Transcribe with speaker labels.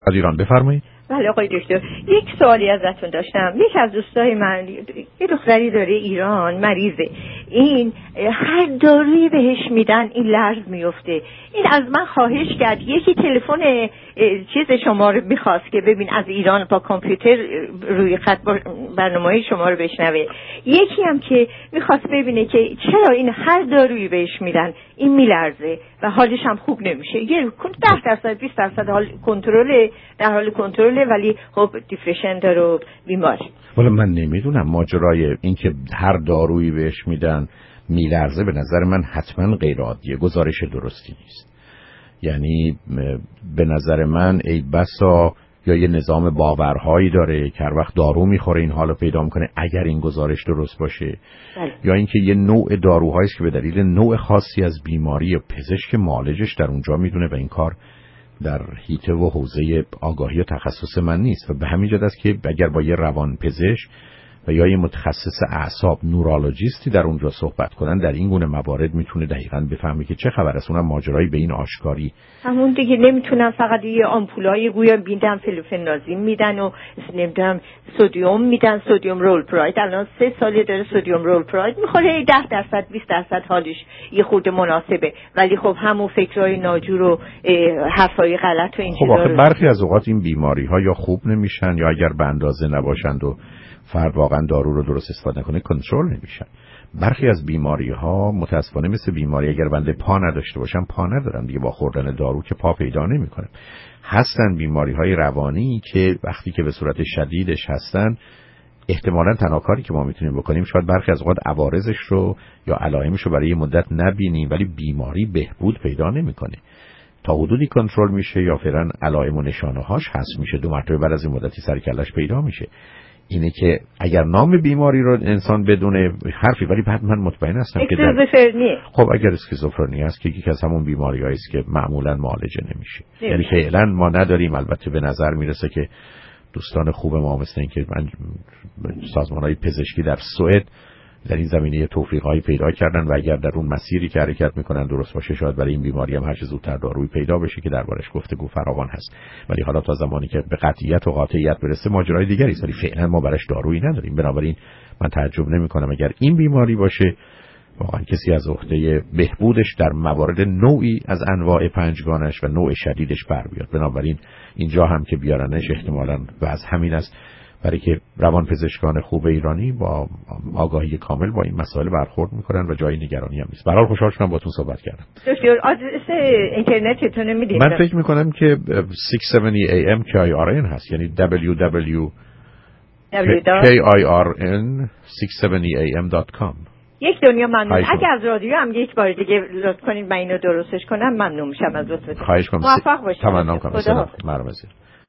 Speaker 1: از ایران بفرمایید.
Speaker 2: بله آقای دکتر، یک سوالی ازتون داشتم. یک از دوستای من یه دختری داره ایران، مریضه. این هر دارویی بهش میدن این لرز میفته. این از من خواهش کرد یکی تلفن چیز شما رو میخواست که ببین از ایران با کامپیوتر روی خط برنامه‌های شما رو بشنوه. یکی هم که میخواست ببینه که چرا این هر دارویی بهش میدن این میلرزه و حالش هم خوب نمیشه. یه 10% 20% حال کنترل، در حال کنترل، ولی خب دیپرشن داره و بیماری.
Speaker 1: والا من نمیدونم ماجرای این که هر دارویی بهش میدن میلرزه به نظر من حتما غیر عادیه، گزارش درستی نیست. یعنی به نظر من ای بسا یا یه نظام باورهایی داره که هر وقت دارو میخوره این حالو پیدا میکنه اگر این گزارش درست باشه.
Speaker 2: بله.
Speaker 1: یا اینکه یه نوع داروهایی است که به دلیل نوع خاصی از بیماری یا پزشک معالجش در اونجا میدونه و این کار در حیطه و حوزه آگاهی و تخصص من نیست و به همین جهت است که اگر با یه روانپزشک و یا یه متخصص اعصاب نورولوژیستی در اونجا صحبت کنن در این گونه موارد میتونه دقیقاً بفهمه که چه خبر است. اونم ماجرایی به این آشکاری
Speaker 2: همون دیگه نمیتونن فقط یه آمپولای گویا میدن فلوفنازین میدن و نمیدونم سدیم میدن، سدیم رول پراید. الان 3 ساله داره سدیم رول پراید میخوره، 10% 20% حالش یه خورده مناسبه، ولی خب همون فکرای ناجور و حرفای غلط و این چیزا.
Speaker 1: خب آخه برخی از اوقات این بیماری ها یا خوب نمیشن یا اگر به اندازه نباشند و فرد واقعا دارو رو درست استفاده نکنه کنترل نمیشن. برخی از بیماری ها متاسفانه مثل بیماری اگر بنده پا نداشته باشن پا ندارن دیگه، با خوردن دارو که پا پیدا نمیکنه. هستن بیماری های روانی که وقتی که به صورت شدیدش هستن احتمالاً تنها کاری که ما میتونیم بکنیم شاید برخی از اوقات عوارضش رو یا علائمش رو برای یه مدت نبینیم ولی بیماری بهبود پیدا نمیکنه. تا حدودی کنترل میشه یا فعلا علائم و نشانه هاش هست میشه، 2 مرتبه بعد از این مدتی سر کله‌اش پیدا میشه. اینه که اگر نام بیماری رو انسان بدونه حرفی، ولی بعد من مطمئن هستم که خب اگر اسکیزوفرنی است که یکی از همون بیماری‌هایی است که معمولاً معالجه نمیشه. یعنی فعلا ما نداریم. البته به نظر میرسه که دوستان خوب ما مثل این که سازمان‌های پزشکی در سوئد در این زمینه توفیق‌هایی پیدا کردن و اگر در اون مسیری که حرکت میکنن درست باشه شاید برای این بیماری هم هر چه زودتر دارویی پیدا بشه که دربارش گفتگو فراوان هست. ولی حالا تا زمانی که به قطعیت و قاطعیت برسه ماجرای دیگری است، ولی فعلا ما براش دارویی نداریم. بنابراین من تعجب نمی‌کنم اگر این بیماری باشه واقعا کسی از عهده بهبودش در موارد نوعی از انواع پنجگانش و نوع شدیدش بر بیاد. بنابراین اینجا هم که بیارنش احتمالاً وضع همین است، برای که روانپزشکان خوب ایرانی با آگاهی کامل با این مسائل برخورد میکنن و جای نگرانی هم نیست. برای خوشحال شدم باهاتون صحبت کردم.
Speaker 2: دکتر آدرس اینترنتتون میدید؟
Speaker 1: من فکر میکنم که 670am KIRN هست، یعنی www.kirn670am.com.
Speaker 2: یک دنیا ممنون. اگه از رادیو هم یک بار دیگه لطف کنید من اینو درستش کنم ممنون میشم از لطفتون.
Speaker 1: خواهش کنم.
Speaker 2: موفق باشید.
Speaker 1: تمام کنم.